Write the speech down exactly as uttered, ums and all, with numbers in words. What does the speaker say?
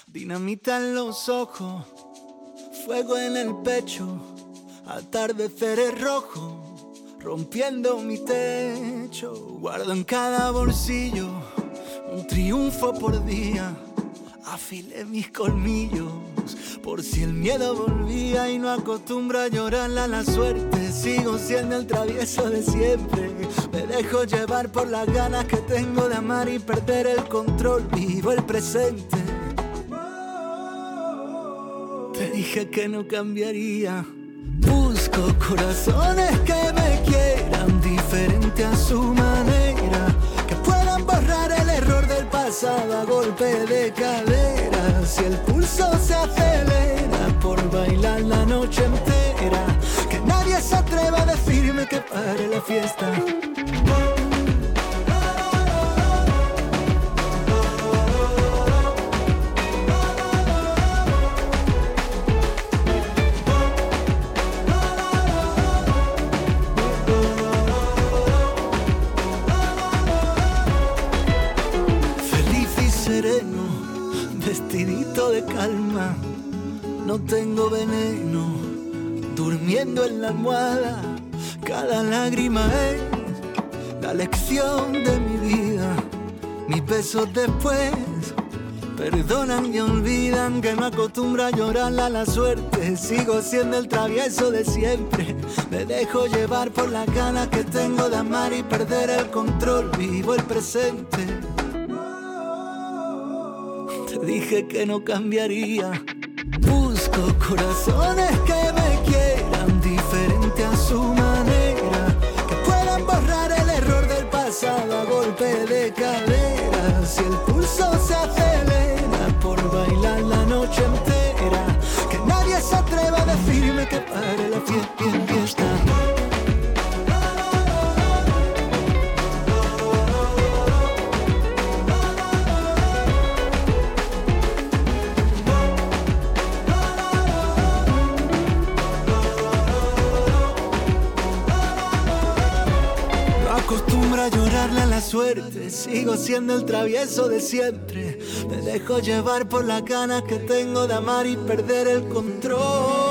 Dinamita en los ojos, fuego en el pecho, atardeceres rojos, rompiendo mi techo. Guardo en cada bolsillo un triunfo por día, afilé mis colmillos por si el miedo volvía y no acostumbro a llorarle a la suerte. Sigo siendo el travieso de siempre, me dejo llevar por las ganas que tengo de amar y perder el control. Vivo el presente. Te dije que no cambiaría. Busco corazones que me quieran diferente a su manera, que puedan borrar el error del pasado a golpe de cadera. Si el pulso se acelera por bailar la noche entera, que nadie se atreva a decirme que pare la fiesta. Vestidito de calma, no tengo veneno, durmiendo en la almohada. Cada lágrima es la lección de mi vida. Mis besos después perdonan y olvidan que me acostumbro a llorar a la suerte. Sigo siendo el travieso de siempre, me dejo llevar por las ganas que tengo de amar y perder el control. Vivo el presente. Te dije que no cambiaría. Busco corazones que me quieran diferente a su manera, que puedan borrar el error del pasado a golpe de cadera. Si el pulso se acelera por bailar la noche entera, que nadie se atreva a decirme que pare la fiesta. Acostumbro a llorarle a la suerte, sigo siendo el travieso de siempre. Me dejo llevar por las ganas que tengo de amar y perder el control.